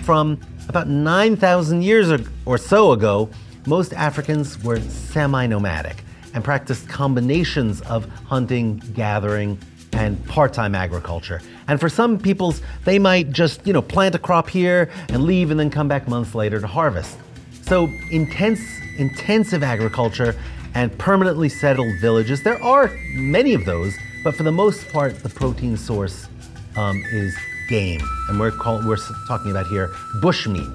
from about 9,000 years or so ago, most Africans were semi-nomadic and practiced combinations of hunting, gathering, and part-time agriculture. And for some peoples, they might just, plant a crop here and leave and then come back months later to harvest. So intensive agriculture and permanently settled villages, there are many of those, but for the most part, the protein source is game. And we're talking about here bushmeat.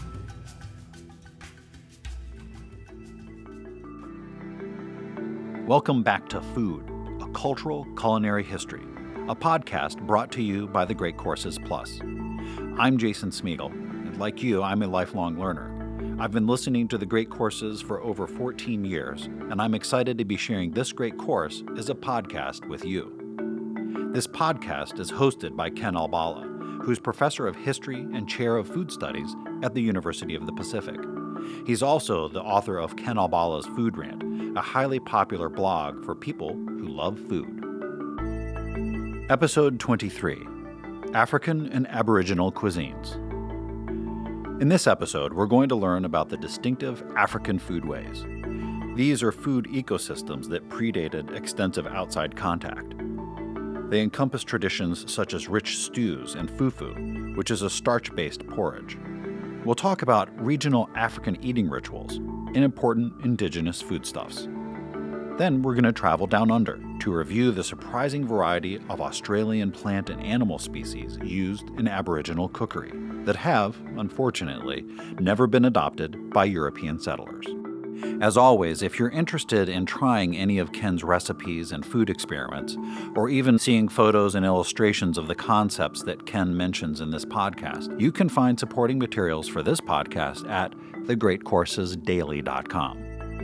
Welcome back to Food, a cultural culinary history, a podcast brought to you by the Great Courses Plus. I'm Jason Smeagol, and like you, I'm a lifelong learner. I've been listening to the Great Courses for over 14 years, and I'm excited to be sharing this great course as a podcast with you. This podcast is hosted by Ken Albala, who's professor of history and chair of food studies at the University of the Pacific. He's also the author of Ken Albala's Food Rant, a highly popular blog for people who love food. Episode 23, African and Aboriginal Cuisines. In this episode, we're going to learn about the distinctive African foodways. These are food ecosystems that predated extensive outside contact. They encompass traditions such as rich stews and fufu, which is a starch-based porridge. We'll talk about regional African eating rituals and important indigenous foodstuffs. Then we're going to travel down under to review the surprising variety of Australian plant and animal species used in Aboriginal cookery that have, unfortunately, never been adopted by European settlers. As always, if you're interested in trying any of Ken's recipes and food experiments, or even seeing photos and illustrations of the concepts that Ken mentions in this podcast, you can find supporting materials for this podcast at thegreatcoursesdaily.com.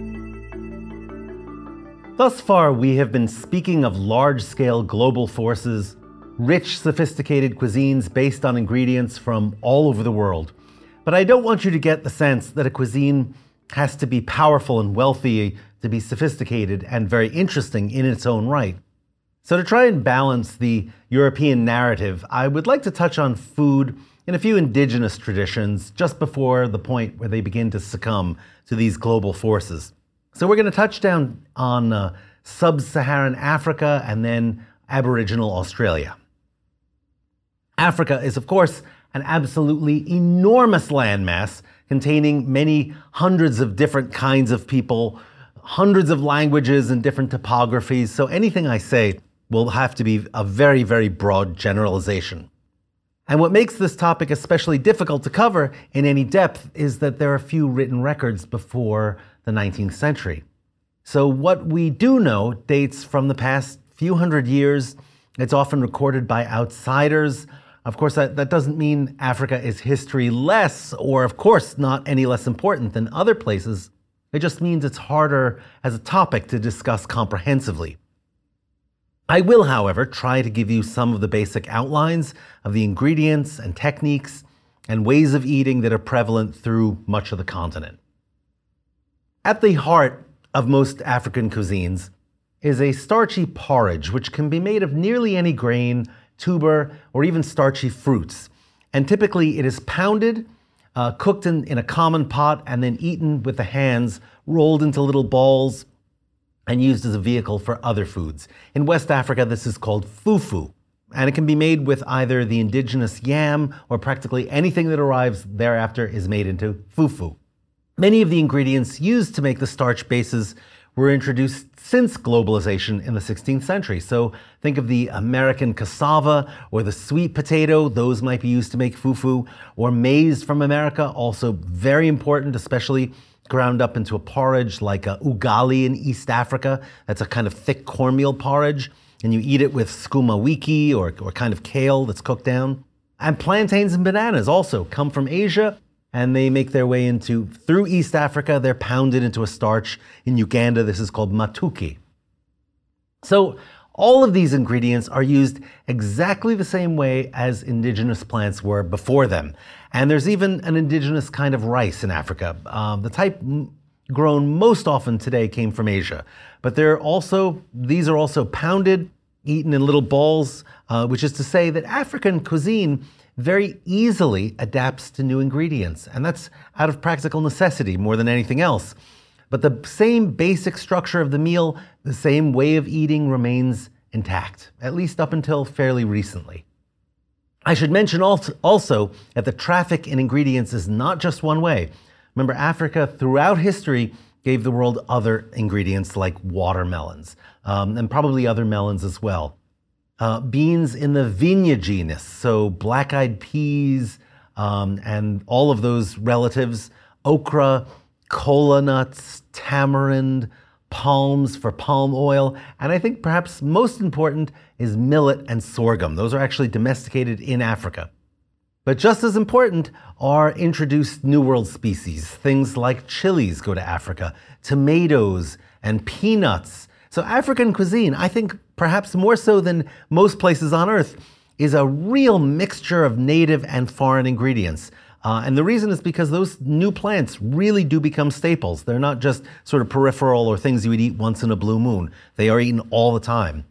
Thus far, we have been speaking of large-scale global forces, rich, sophisticated cuisines based on ingredients from all over the world. But I don't want you to get the sense that a cuisine has to be powerful and wealthy to be sophisticated and very interesting in its own right. So to try and balance the European narrative, I would like to touch on food in a few indigenous traditions just before the point where they begin to succumb to these global forces. So we're going to touch down on sub-Saharan Africa and then Aboriginal Australia. Africa is, of course, an absolutely enormous landmass containing many hundreds of different kinds of people, hundreds of languages and different topographies. So anything I say will have to be a very, very broad generalization. And what makes this topic especially difficult to cover in any depth is that there are few written records before the 19th century. So what we do know dates from the past few hundred years. It's often recorded by outsiders. Of course, that doesn't mean Africa is history-less or, of course, not any less important than other places. It just means it's harder as a topic to discuss comprehensively. I will, however, try to give you some of the basic outlines of the ingredients and techniques and ways of eating that are prevalent through much of the continent. At the heart of most African cuisines is a starchy porridge, which can be made of nearly any grain, tuber, or even starchy fruits. And typically it is pounded, cooked in a common pot, and then eaten with the hands, rolled into little balls, and used as a vehicle for other foods. In West Africa, this is called fufu, and it can be made with either the indigenous yam or practically anything that arrives thereafter is made into fufu. Many of the ingredients used to make the starch bases were introduced since globalization in the 16th century. So think of the American cassava or the sweet potato. Those might be used to make fufu. Or maize from America, also very important, especially ground up into a porridge like ugali in East Africa. That's a kind of thick cornmeal porridge. And you eat it with skuma wiki or kind of kale that's cooked down. And plantains and bananas also come from Asia, and they make their way through East Africa. They're pounded into a starch. In Uganda, this is called matuki. So all of these ingredients are used exactly the same way as indigenous plants were before them. And there's even an indigenous kind of rice in Africa. The type grown most often today came from Asia. But these are also pounded eaten in little balls, which is to say that African cuisine very easily adapts to new ingredients, and that's out of practical necessity more than anything else. But the same basic structure of the meal, the same way of eating remains intact, at least up until fairly recently. I should mention also that the traffic in ingredients is not just one way. Remember, Africa throughout history gave the world other ingredients like watermelons, and probably other melons as well. Beans in the Vigna genus, so black-eyed peas and all of those relatives, okra, kola nuts, tamarind, palms for palm oil, and I think perhaps most important is millet and sorghum. Those are actually domesticated in Africa. But just as important are introduced New World species. Things like chilies go to Africa, tomatoes and peanuts. So African cuisine, I think perhaps more so than most places on Earth, is a real mixture of native and foreign ingredients. And the reason is because those new plants really do become staples. They're not just sort of peripheral or things you would eat once in a blue moon. They are eaten all the time.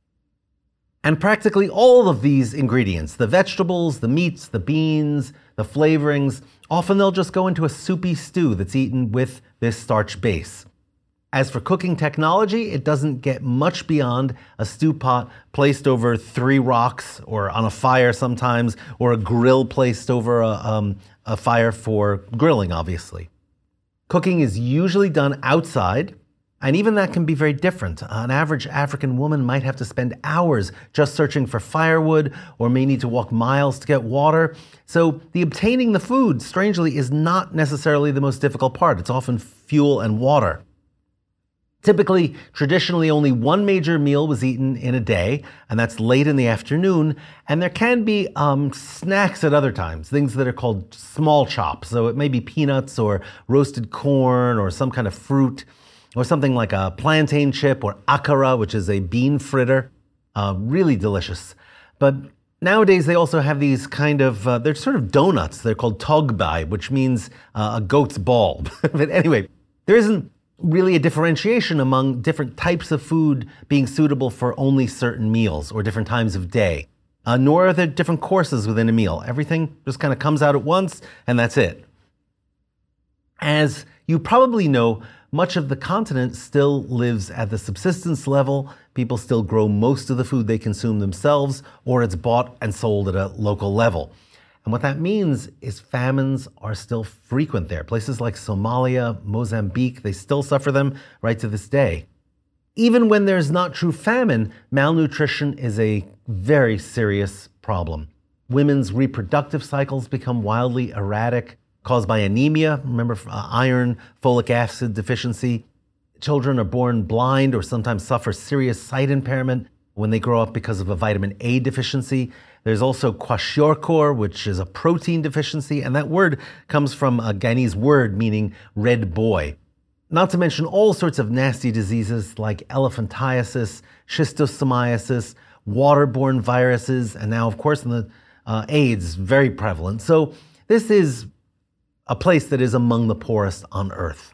And practically all of these ingredients, the vegetables, the meats, the beans, the flavorings, often they'll just go into a soupy stew that's eaten with this starch base. As for cooking technology, it doesn't get much beyond a stew pot placed over 3 rocks or on a fire sometimes, or a grill placed over a fire for grilling, obviously. Cooking is usually done outside, and even that can be very different. An average African woman might have to spend hours just searching for firewood or may need to walk miles to get water. So the obtaining the food, strangely, is not necessarily the most difficult part. It's often fuel and water. Typically, traditionally, only one major meal was eaten in a day, and that's late in the afternoon. And there can be snacks at other times, things that are called small chops. So it may be peanuts or roasted corn or some kind of fruit, or something like a plantain chip or akara, which is a bean fritter. Really delicious. But nowadays, they also have these kind of, they're sort of donuts. They're called togbai, which means a goat's ball. But anyway, there isn't really a differentiation among different types of food being suitable for only certain meals or different times of day. Nor are there different courses within a meal. Everything just kind of comes out at once, and that's it. As you probably know, much of the continent still lives at the subsistence level. People still grow most of the food they consume themselves, or it's bought and sold at a local level. And what that means is famines are still frequent there. Places like Somalia, Mozambique, they still suffer them right to this day. Even when there's not true famine, malnutrition is a very serious problem. Women's reproductive cycles become wildly erratic, caused by anemia, remember iron, folic acid deficiency. Children are born blind or sometimes suffer serious sight impairment when they grow up because of a vitamin A deficiency. There's also kwashiorkor, which is a protein deficiency, and that word comes from a Guyanese word meaning red boy. Not to mention all sorts of nasty diseases like elephantiasis, schistosomiasis, waterborne viruses, and now, of course, AIDS, very prevalent. So this is a place that is among the poorest on earth.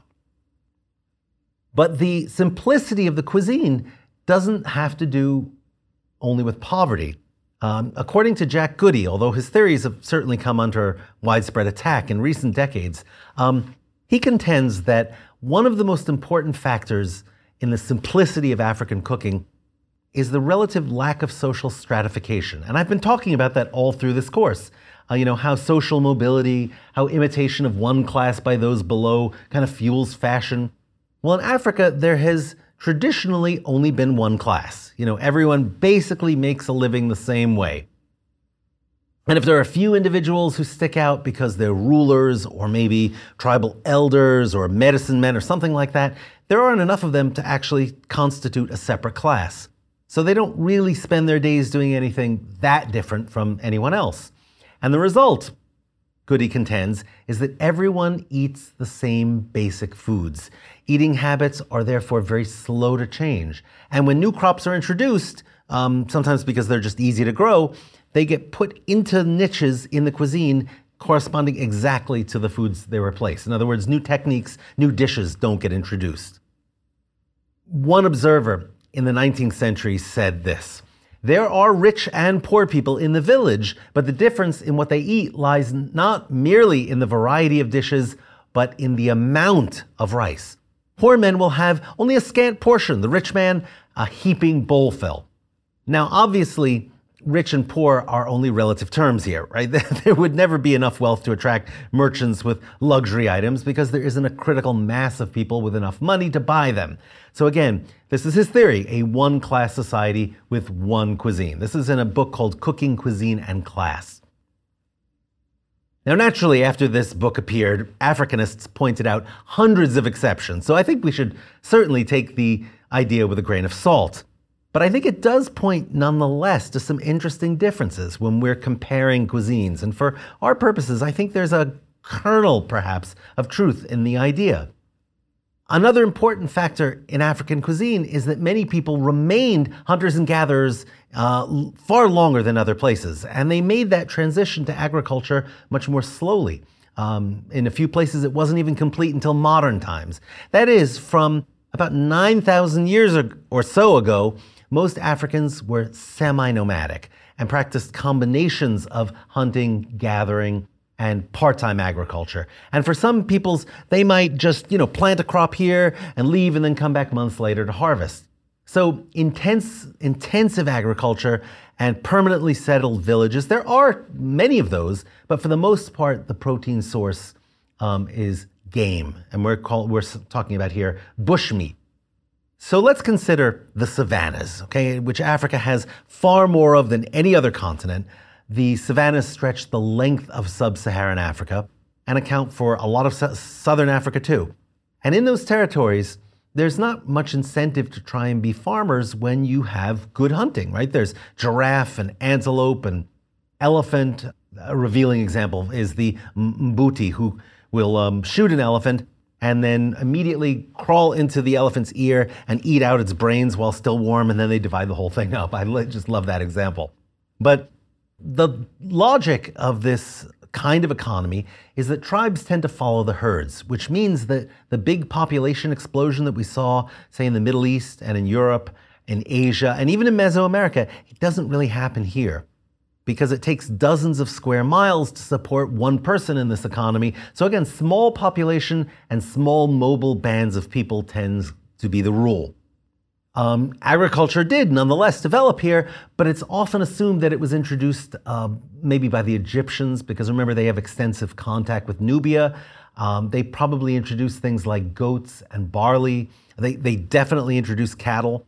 But the simplicity of the cuisine doesn't have to do only with poverty. According to Jack Goody, although his theories have certainly come under widespread attack in recent decades, he contends that one of the most important factors in the simplicity of African cooking is the relative lack of social stratification. And I've been talking about that all through this course. How social mobility, how imitation of one class by those below kind of fuels fashion. Well, in Africa, there has traditionally only been one class. Everyone basically makes a living the same way. And if there are a few individuals who stick out because they're rulers or maybe tribal elders or medicine men or something like that, there aren't enough of them to actually constitute a separate class. So they don't really spend their days doing anything that different from anyone else. And the result, Goody contends, is that everyone eats the same basic foods. Eating habits are therefore very slow to change. And when new crops are introduced, sometimes because they're just easy to grow, they get put into niches in the cuisine corresponding exactly to the foods they replace. In other words, new techniques, new dishes don't get introduced. One observer in the 19th century said this: There are rich and poor people in the village, but the difference in what they eat lies not merely in the variety of dishes, but in the amount of rice. Poor men will have only a scant portion, the rich man a heaping bowlful. Now, obviously, rich and poor are only relative terms here, right? There would never be enough wealth to attract merchants with luxury items because there isn't a critical mass of people with enough money to buy them. So again, this is his theory, a one-class society with one cuisine. This is in a book called Cooking, Cuisine, and Class. Now, naturally, after this book appeared, Africanists pointed out hundreds of exceptions. So I think we should certainly take the idea with a grain of salt. But I think it does point nonetheless to some interesting differences when we're comparing cuisines. And for our purposes, I think there's a kernel, perhaps, of truth in the idea. Another important factor in African cuisine is that many people remained hunters and gatherers far longer than other places. And they made that transition to agriculture much more slowly. In a few places, it wasn't even complete until modern times. That is, from about 9,000 years or so ago, most Africans were semi-nomadic and practiced combinations of hunting, gathering, and part-time agriculture. And for some peoples, they might just, plant a crop here and leave and then come back months later to harvest. So intensive agriculture and permanently settled villages, there are many of those, but for the most part, the protein source is game. And we're talking about here bushmeat. So let's consider the savannas, which Africa has far more of than any other continent. The savannas stretch the length of sub-Saharan Africa and account for a lot of southern Africa too. And in those territories, there's not much incentive to try and be farmers when you have good hunting, right? There's giraffe and antelope and elephant. A revealing example is the Mbuti, who will shoot an elephant and then immediately crawl into the elephant's ear and eat out its brains while still warm, and then they divide the whole thing up. I just love that example. But the logic of this kind of economy is that tribes tend to follow the herds, which means that the big population explosion that we saw, say, in the Middle East and in Europe, in Asia, and even in Mesoamerica, it doesn't really happen here, because it takes dozens of square miles to support one person in this economy. So again, small population and small mobile bands of people tends to be the rule. Agriculture did nonetheless develop here, but it's often assumed that it was introduced maybe by the Egyptians, because remember, they have extensive contact with Nubia. They probably introduced things like goats and barley. They definitely introduced cattle.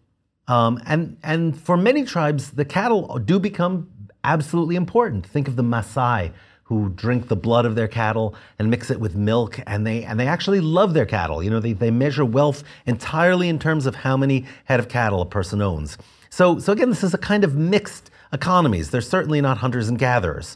And for many tribes, the cattle do become absolutely important. Think of the Maasai, who drink the blood of their cattle and mix it with milk, and they actually love their cattle. They measure wealth entirely in terms of how many head of cattle a person owns. So again, this is a kind of mixed economies. They're certainly not hunters and gatherers.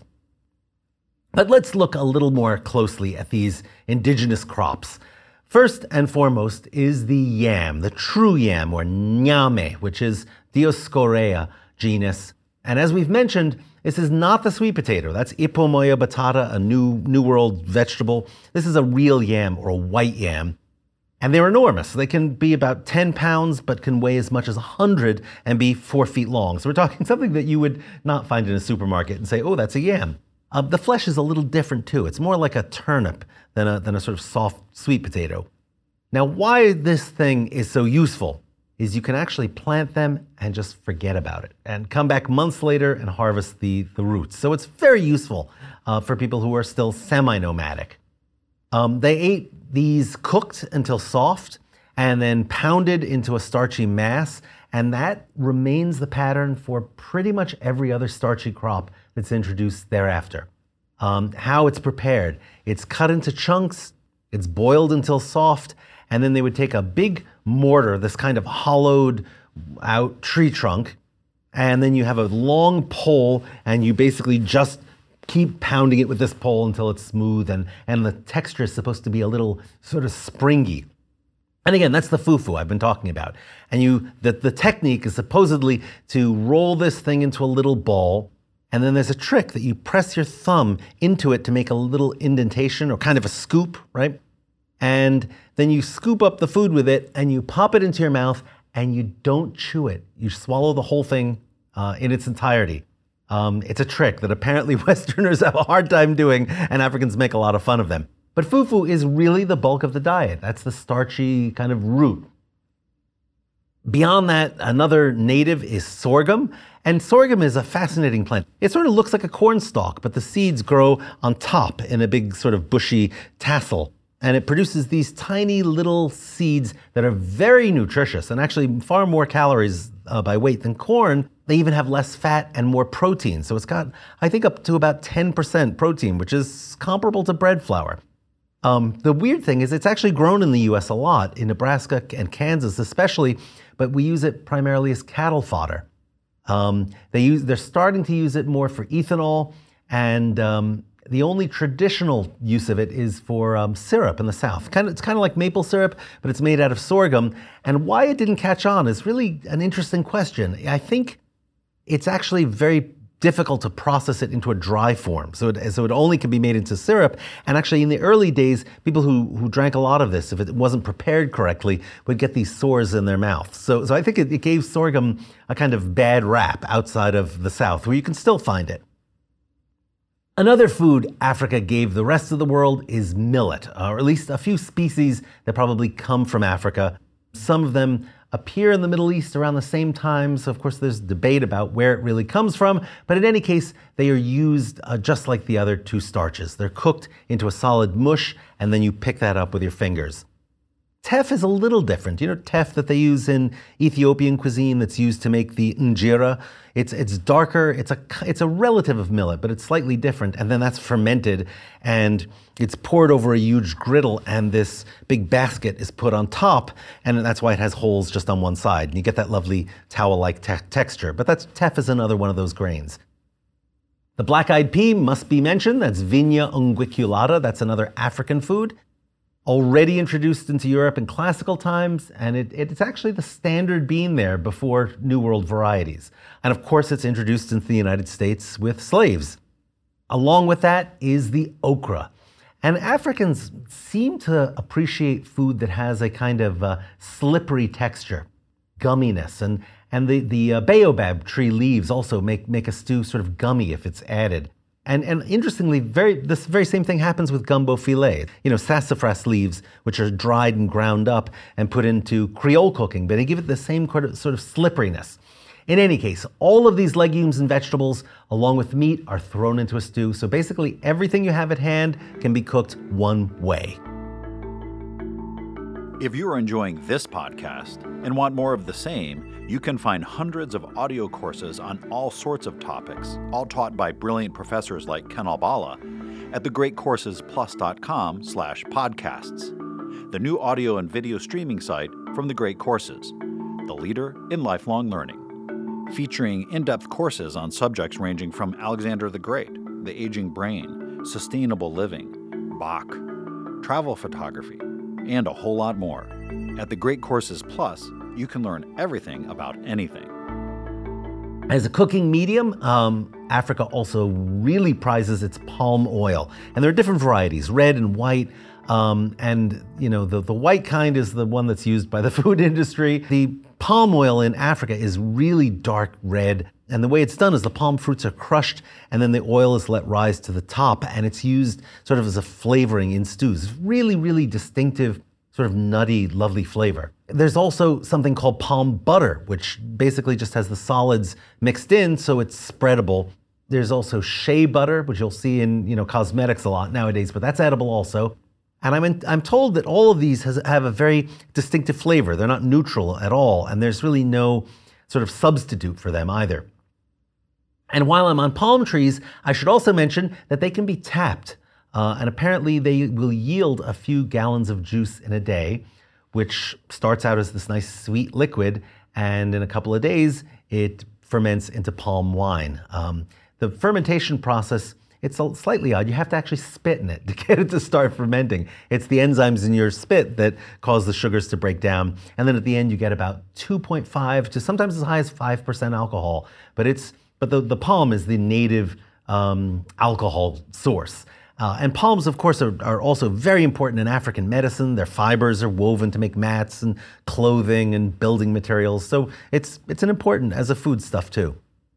But let's look a little more closely at these indigenous crops. First and foremost is the yam, the true yam, or nyame, which is Dioscorea genus. And as we've mentioned, this is not the sweet potato. That's Ipomoea batata, a new world vegetable. This is a real yam, or a white yam. And they're enormous. They can be about 10 pounds, but can weigh as much as 100 and be 4 feet long. So we're talking something that you would not find in a supermarket and say, oh, that's a yam. The flesh is a little different too. It's more like a turnip than a sort of soft sweet potato. Now, why this thing is so useful is you can actually plant them and just forget about it and come back months later and harvest the roots. So it's very useful for people who are still semi-nomadic. They ate these cooked until soft and then pounded into a starchy mass, and that remains the pattern for pretty much every other starchy crop that's introduced thereafter. How it's prepared: it's cut into chunks, it's boiled until soft, and then they would take a big mortar, this kind of hollowed out tree trunk, and then you have a long pole, and you basically just keep pounding it with this pole until it's smooth, and the texture is supposed to be a little sort of springy. And again, that's the fufu I've been talking about. And the technique is supposedly to roll this thing into a little ball, and then there's a trick that you press your thumb into it to make a little indentation, or kind of a scoop, right? And then you scoop up the food with it, and you pop it into your mouth, and you don't chew it. You swallow the whole thing in its entirety. It's a trick that apparently Westerners have a hard time doing, and Africans make a lot of fun of them. But fufu is really the bulk of the diet. That's the starchy kind of root. Beyond that, another native is sorghum. And sorghum is a fascinating plant. It sort of looks like a corn stalk, but the seeds grow on top in a big sort of bushy tassel. And it produces these tiny little seeds that are very nutritious and actually far more calories by weight than corn. They even have less fat and more protein. So it's got, I think, up to about 10% protein, which is comparable to bread flour. The weird thing is it's actually grown in the U.S. a lot, in Nebraska and Kansas especially, but we use it primarily as cattle fodder. They're starting to use it more for ethanol, and the only traditional use of it is for syrup in the South. It's kind of like maple syrup, but it's made out of sorghum. And why it didn't catch on is really an interesting question. I think it's actually very difficult to process it into a dry form. So it only can be made into syrup. And actually in the early days, people who drank a lot of this, if it wasn't prepared correctly, would get these sores in their mouth. So I think it gave sorghum a kind of bad rap outside of the South, where you can still find it. Another food Africa gave the rest of the world is millet, or at least a few species that probably come from Africa. Some of them appear in the Middle East around the same time, so of course there's debate about where it really comes from, but in any case, they are used just like the other two starches. They're cooked into a solid mush, and then you pick that up with your fingers. Teff is a little different. You know, teff that they use in Ethiopian cuisine that's used to make the injera. It's darker. It's a relative of millet, but it's slightly different. And then that's fermented, and it's poured over a huge griddle, and this big basket is put on top, and that's why it has holes just on one side. And you get that lovely towel-like texture. But teff is another one of those grains. The black-eyed pea must be mentioned. That's Vigna unguiculata. That's another African food. Already introduced into Europe in classical times, and it's actually the standard bean there before New World varieties. And of course, it's introduced into the United States with slaves. Along with that is the okra. And Africans seem to appreciate food that has a kind of slippery texture, gumminess, and the baobab tree leaves also make a stew sort of gummy if it's added. And interestingly, this very same thing happens with gumbo filet. You know, sassafras leaves, which are dried and ground up and put into Creole cooking, but they give it the same sort of slipperiness. In any case, all of these legumes and vegetables, along with meat, are thrown into a stew. So basically, everything you have at hand can be cooked one way. If you are enjoying this podcast and want more of the same, you can find hundreds of audio courses on all sorts of topics, all taught by brilliant professors like Ken Albala, at thegreatcoursesplus.com/podcasts, the new audio and video streaming site from The Great Courses, the leader in lifelong learning. Featuring in-depth courses on subjects ranging from Alexander the Great, the aging brain, sustainable living, Bach, travel photography, and a whole lot more. At The Great Courses Plus, you can learn everything about anything. As a cooking medium, Africa also really prizes its palm oil. And there are different varieties, red and white. And you know, the white kind is the one that's used by the food industry. The palm oil in Africa is really dark red. And the way it's done is the palm fruits are crushed, and then the oil is let rise to the top, and it's used sort of as a flavoring in stews. Really, really distinctive, sort of nutty, lovely flavor. There's also something called palm butter, which basically just has the solids mixed in, so it's spreadable. There's also shea butter, which you'll see in cosmetics a lot nowadays, but that's edible also. And I'm told that all of these have a very distinctive flavor. They're not neutral at all, and there's really no sort of substitute for them either. And while I'm on palm trees, I should also mention that they can be tapped. And apparently they will yield a few gallons of juice in a day, which starts out as this nice sweet liquid, and in a couple of days, it ferments into palm wine. The fermentation process, it's slightly odd. You have to actually spit in it to get it to start fermenting. It's the enzymes in your spit that cause the sugars to break down. And then at the end, you get about 2.5 to sometimes as high as 5% alcohol. But the palm is the native alcohol source. And palms, of course, are also very important in African medicine. Their fibers are woven to make mats and clothing and building materials. So it's an important as a foodstuff too.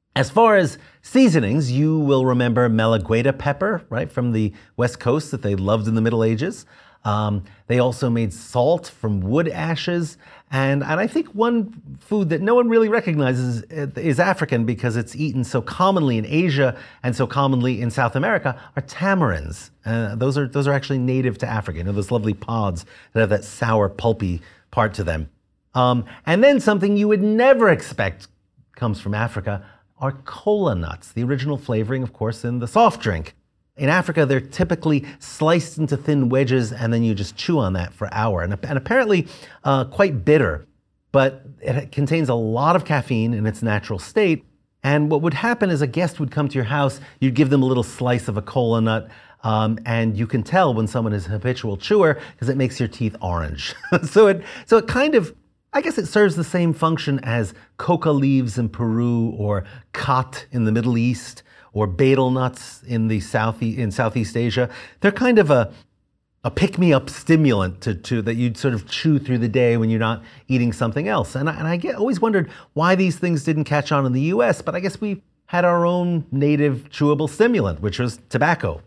As far as seasonings, you will remember Malagueta pepper, right, from the West Coast that they loved in the Middle Ages. They also made salt from wood ashes. And I think one food that no one really recognizes is African because it's eaten so commonly in Asia and so commonly in South America are tamarinds. Those are actually native to Africa. You know, those lovely pods that have that sour, pulpy part to them. And then something you would never expect comes from Africa are cola nuts, the original flavoring, of course, in the soft drink. In Africa, they're typically sliced into thin wedges, and then you just chew on that for an hour. And apparently quite bitter, but it contains a lot of caffeine in its natural state. And what would happen is a guest would come to your house, you'd give them a little slice of a cola nut, and you can tell when someone is a habitual chewer because it makes your teeth orange. So it kind of, I guess it serves the same function as coca leaves in Peru or khat in the Middle East or betel nuts in Southeast Asia. They're kind of a pick-me-up stimulant to that you'd sort of chew through the day when you're not eating something else. And I always wondered why these things didn't catch on in the US, but I guess we had our own native chewable stimulant, which was tobacco.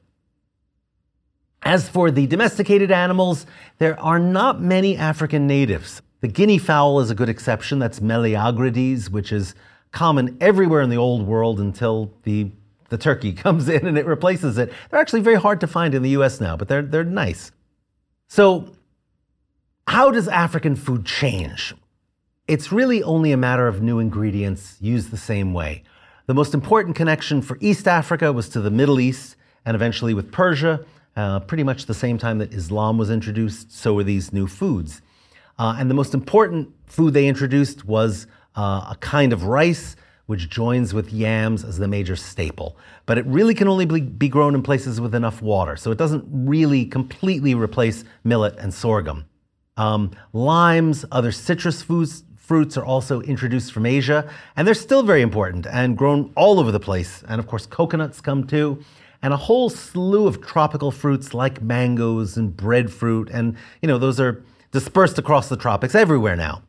As for the domesticated animals, there are not many African natives. The guinea fowl is a good exception. That's Meleagrides, which is common everywhere in the old world until the turkey comes in and it replaces it. They're actually very hard to find in the US now, but they're nice. So how does African food change? It's really only a matter of new ingredients used the same way. The most important connection for East Africa was to the Middle East and eventually with Persia. Pretty much the same time that Islam was introduced, so were these new foods. And the most important food they introduced was a kind of rice, which joins with yams as the major staple. But it really can only be grown in places with enough water, so it doesn't really completely replace millet and sorghum. Limes, other citrus fruits are also introduced from Asia, and they're still very important and grown all over the place. And of course, coconuts come too. And a whole slew of tropical fruits like mangoes and breadfruit, and those are dispersed across the tropics everywhere now.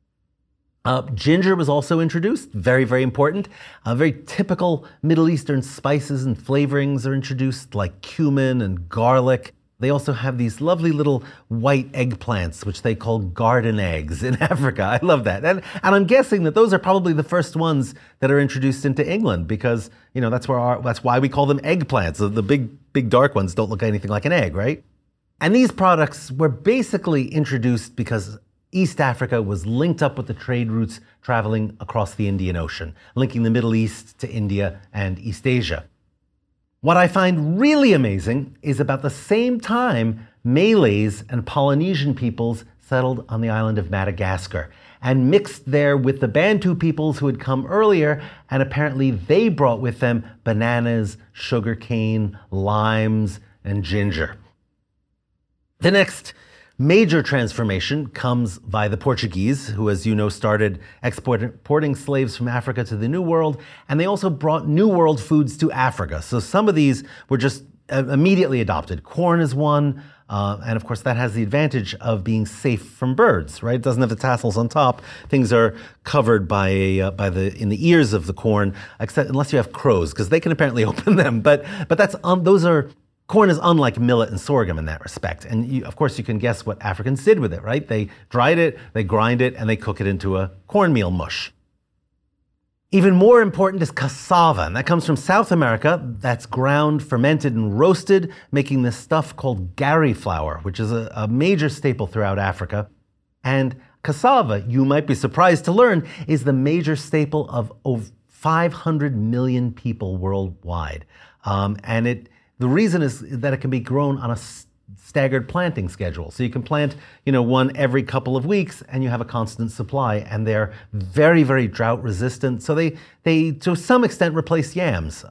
Ginger was also introduced, very, very important. Very typical Middle Eastern spices and flavorings are introduced, like cumin and garlic. They also have these lovely little white eggplants, which they call garden eggs in Africa. I love that. And I'm guessing that those are probably the first ones that are introduced into England because, that's why we call them eggplants. The big dark ones don't look anything like an egg, right? And these products were basically introduced because East Africa was linked up with the trade routes traveling across the Indian Ocean, linking the Middle East to India and East Asia. What I find really amazing is about the same time, Malays and Polynesian peoples settled on the island of Madagascar and mixed there with the Bantu peoples who had come earlier, and apparently they brought with them bananas, sugarcane, limes, and ginger. The next major transformation comes by the Portuguese, who, as you know, started exporting slaves from Africa to the New World, and they also brought New World foods to Africa. So some of these were just immediately adopted. Corn is one, and of course that has the advantage of being safe from birds, right? It doesn't have the tassels on top. Things are covered in the ears of the corn, except unless you have crows, because they can apparently open them. But corn is unlike millet and sorghum in that respect. And of course, you can guess what Africans did with it, right? They dried it, they grind it, and they cook it into a cornmeal mush. Even more important is cassava, and that comes from South America. That's ground, fermented, and roasted, making this stuff called gari flour, which is a major staple throughout Africa. And cassava, you might be surprised to learn, is the major staple of over 500 million people worldwide. The reason is that it can be grown on a staggered planting schedule. So you can plant, one every couple of weeks and you have a constant supply, and they're very, very drought resistant. So they to some extent replace yams.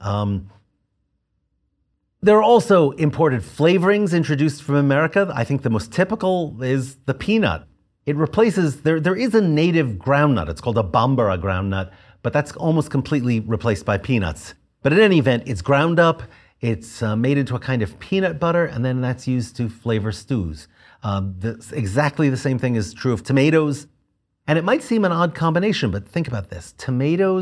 There are also imported flavorings introduced from America. I think the most typical is the peanut. It replaces, there is a native groundnut. It's called a Bambara groundnut, but that's almost completely replaced by peanuts. But in any event, it's ground up. It's made into a kind of peanut butter, and then that's used to flavor stews. Exactly the same thing is true of tomatoes. And it might seem an odd combination, but think about this. Tomatoes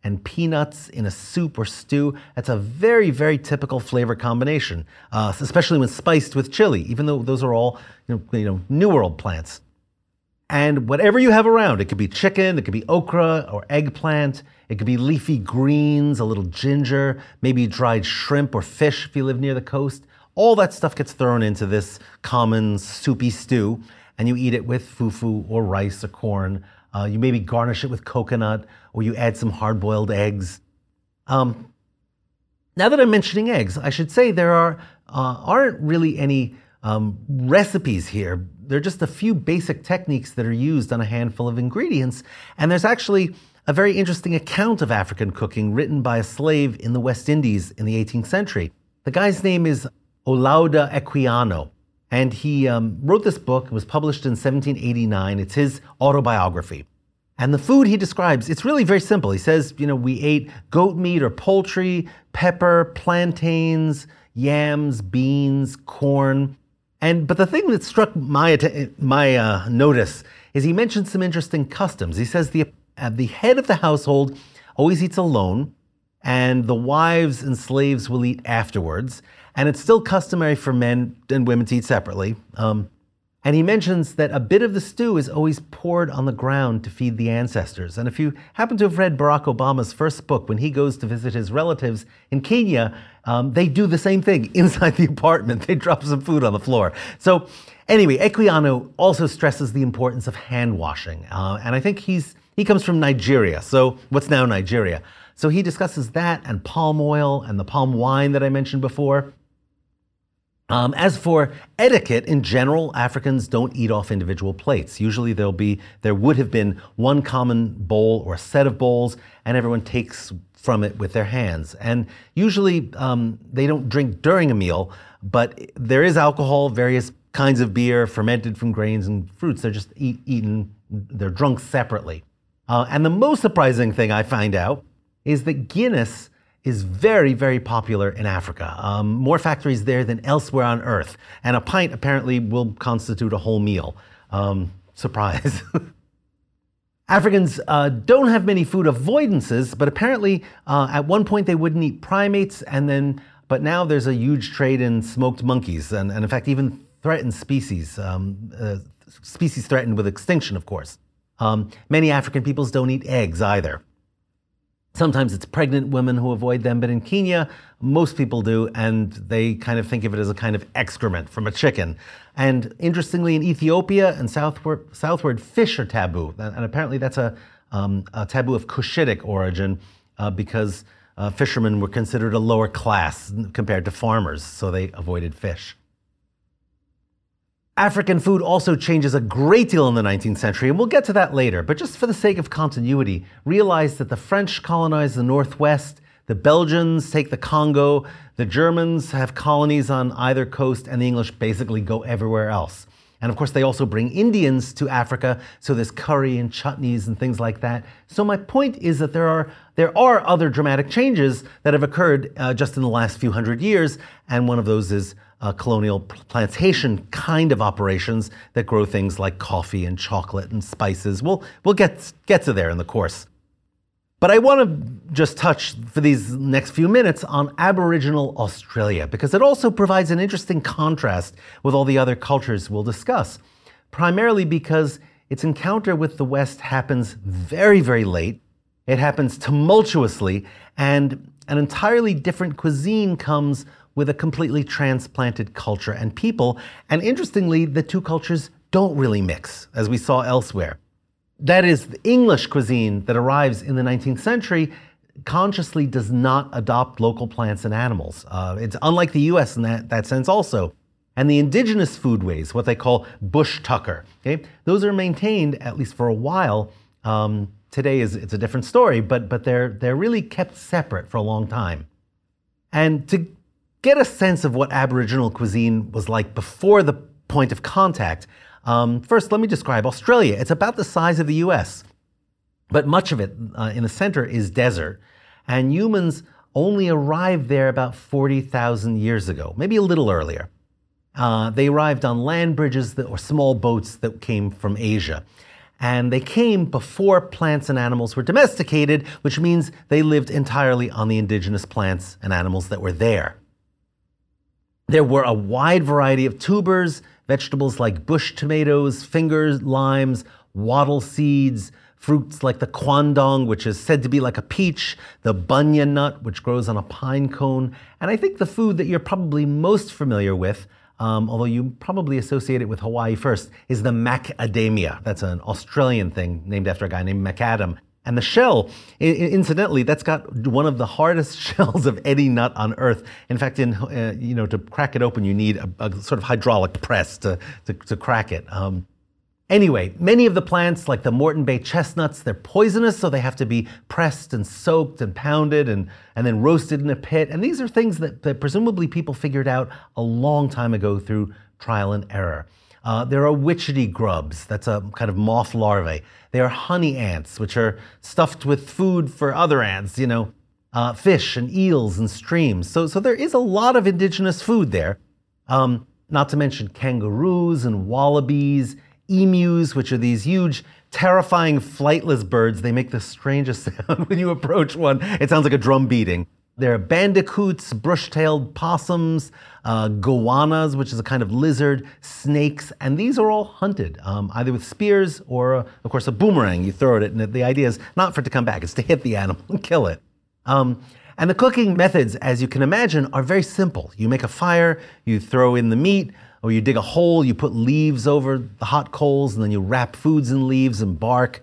and peanuts in a soup or stew. That's a very, very typical flavor combination, especially when spiced with chili, even though those are all New World plants. And whatever you have around, it could be chicken, it could be okra or eggplant, it could be leafy greens, a little ginger, maybe dried shrimp or fish if you live near the coast. All that stuff gets thrown into this common soupy stew, and you eat it with fufu or rice or corn. You maybe garnish it with coconut, or you add some hard-boiled eggs. Now that I'm mentioning eggs, I should say there aren't really any recipes here. There are just a few basic techniques that are used on a handful of ingredients, and there's actually a very interesting account of African cooking written by a slave in the West Indies in the 18th century. The guy's name is Olaudah Equiano, and he wrote this book. It was published in 1789. It's his autobiography. And the food he describes, it's really very simple. He says, we ate goat meat or poultry, pepper, plantains, yams, beans, corn. But the thing that struck my notice is he mentioned some interesting customs. He says the head of the household always eats alone, and the wives and slaves will eat afterwards. And it's still customary for men and women to eat separately. And he mentions that a bit of the stew is always poured on the ground to feed the ancestors. And if you happen to have read Barack Obama's first book, when he goes to visit his relatives in Kenya, they do the same thing inside the apartment. They drop some food on the floor. So anyway, Equiano also stresses the importance of hand washing. And I think he comes from Nigeria. So what's now Nigeria? So he discusses that and palm oil and the palm wine that I mentioned before. As for etiquette, in general, Africans don't eat off individual plates. Usually there would have been one common bowl or a set of bowls, and everyone takes from it with their hands. And usually they don't drink during a meal, but there is alcohol, various kinds of beer, fermented from grains and fruits. They're just eaten, they're drunk separately. And the most surprising thing I find out is that Guinness is very, very popular in Africa. More factories there than elsewhere on Earth. And a pint apparently will constitute a whole meal. Surprise. Africans don't have many food avoidances, but apparently at one point they wouldn't eat primates, but now there's a huge trade in smoked monkeys, and in fact even threatened species, species threatened with extinction, of course. Many African peoples don't eat eggs either. Sometimes it's pregnant women who avoid them, but in Kenya, most people do, and they kind of think of it as a kind of excrement from a chicken. And interestingly, in Ethiopia and southward, fish are taboo. And apparently that's a taboo of Cushitic origin because fishermen were considered a lower class compared to farmers, so they avoided fish. African food also changes a great deal in the 19th century, and we'll get to that later. But just for the sake of continuity, realize that the French colonize the Northwest, the Belgians take the Congo, the Germans have colonies on either coast, and the English basically go everywhere else. And of course, they also bring Indians to Africa, so there's curry and chutneys and things like that. So my point is that there are other dramatic changes that have occurred just in the last few hundred years, and one of those is colonial plantation kind of operations that grow things like coffee and chocolate and spices. We'll get to there in the course. But I want to just touch for these next few minutes on Aboriginal Australia, because it also provides an interesting contrast with all the other cultures we'll discuss, primarily because its encounter with the West happens very, very late. It happens tumultuously, and an entirely different cuisine comes with a completely transplanted culture and people. And interestingly, the two cultures don't really mix, as we saw elsewhere. That is, the English cuisine that arrives in the 19th century consciously does not adopt local plants and animals. It's unlike the US in that sense also. And the indigenous foodways, what they call bush tucker, okay, those are maintained, at least for a while. Today it's a different story, but they're really kept separate for a long time. And to get a sense of what Aboriginal cuisine was like before the point of contact, first let me describe Australia. It's about the size of the US, but much of it in the center is desert. And humans only arrived there about 40,000 years ago, maybe a little earlier. They arrived on land bridges or small boats that came from Asia. And they came before plants and animals were domesticated, which means they lived entirely on the indigenous plants and animals that were there. There were a wide variety of tubers, vegetables like bush tomatoes, finger limes, wattle seeds, fruits like the quandong, which is said to be like a peach, the bunya nut, which grows on a pine cone, and I think the food that you're probably most familiar with, although you probably associate it with Hawaii first, is the macadamia. That's an Australian thing named after a guy named McAdam. And the shell, incidentally, that's got one of the hardest shells of any nut on earth. In fact, to crack it open, you need a sort of hydraulic press to crack it. Anyway, many of the plants, like the Moreton Bay chestnuts, they're poisonous, so they have to be pressed and soaked and pounded and then roasted in a pit. And these are things that presumably people figured out a long time ago through trial and error. There are witchetty grubs, that's a kind of moth larvae. There are honey ants, which are stuffed with food for other ants, fish and eels and streams. So there is a lot of indigenous food there. Not to mention kangaroos and wallabies, emus, which are these huge, terrifying, flightless birds. They make the strangest sound when you approach one. It sounds like a drum beating. There are bandicoots, brush-tailed possums, goannas, which is a kind of lizard, snakes, and these are all hunted, either with spears or, of course, a boomerang. You throw it at it, and the idea is not for it to come back, it's to hit the animal and kill it. And the cooking methods, as you can imagine, are very simple. You make a fire, you throw in the meat, or you dig a hole, you put leaves over the hot coals, and then you wrap foods in leaves and bark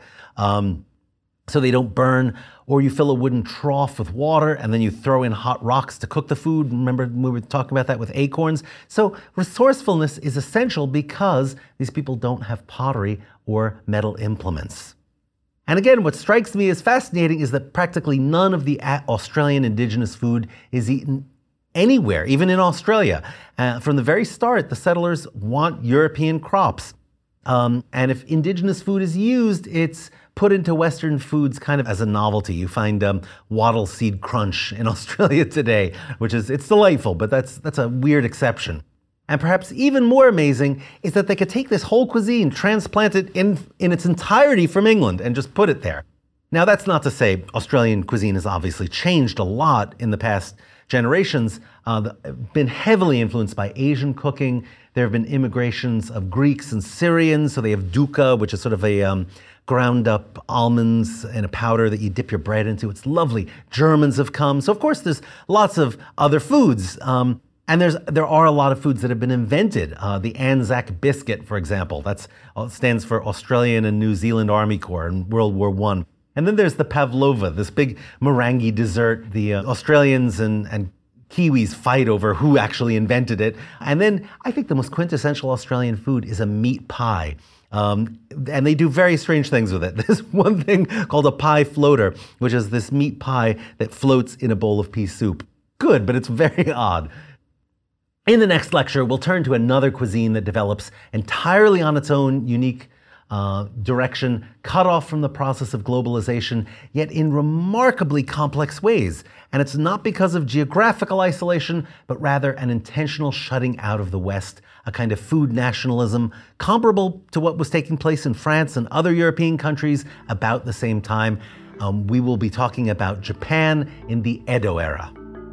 so they don't burn. Or you fill a wooden trough with water, and then you throw in hot rocks to cook the food. Remember, we were talking about that with acorns. So resourcefulness is essential because these people don't have pottery or metal implements. And again, what strikes me as fascinating is that practically none of the Australian indigenous food is eaten anywhere, even in Australia. From the very start, the settlers want European crops. And if indigenous food is used, it's put into Western foods kind of as a novelty. You find wattle seed crunch in Australia today, it's delightful, but that's a weird exception. And perhaps even more amazing is that they could take this whole cuisine, transplant it in its entirety from England, and just put it there. Now, that's not to say Australian cuisine has obviously changed a lot in the past generations, been heavily influenced by Asian cooking. There have been immigrations of Greeks and Syrians, so they have dukkha, which is sort of a ground up almonds in a powder that you dip your bread into. It's lovely. Germans have come. So of course there's lots of other foods. And there are a lot of foods that have been invented. The Anzac biscuit, for example, stands for Australian and New Zealand Army Corps in World War I. And then there's the pavlova, this big meringue dessert. The Australians and Kiwis fight over who actually invented it. And then I think the most quintessential Australian food is a meat pie. And they do very strange things with it. There's one thing called a pie floater, which is this meat pie that floats in a bowl of pea soup. Good, but it's very odd. In the next lecture, we'll turn to another cuisine that develops entirely on its own unique direction, cut off from the process of globalization, yet in remarkably complex ways. And it's not because of geographical isolation, but rather an intentional shutting out of the West, a kind of food nationalism comparable to what was taking place in France and other European countries about the same time. We will be talking about Japan in the Edo era.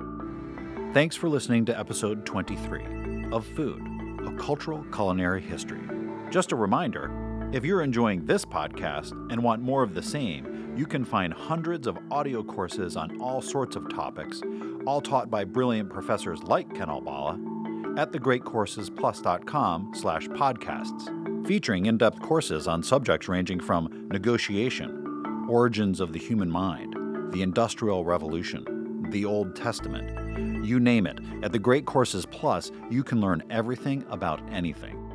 Thanks for listening to episode 23 of Food, a Cultural Culinary History. Just a reminder, if you're enjoying this podcast and want more of the same, you can find hundreds of audio courses on all sorts of topics, all taught by brilliant professors like Ken Albala, at thegreatcourses+.com/podcasts, featuring in-depth courses on subjects ranging from negotiation, origins of the human mind, the Industrial Revolution, the Old Testament. You name it. At The Great Courses Plus, you can learn everything about anything.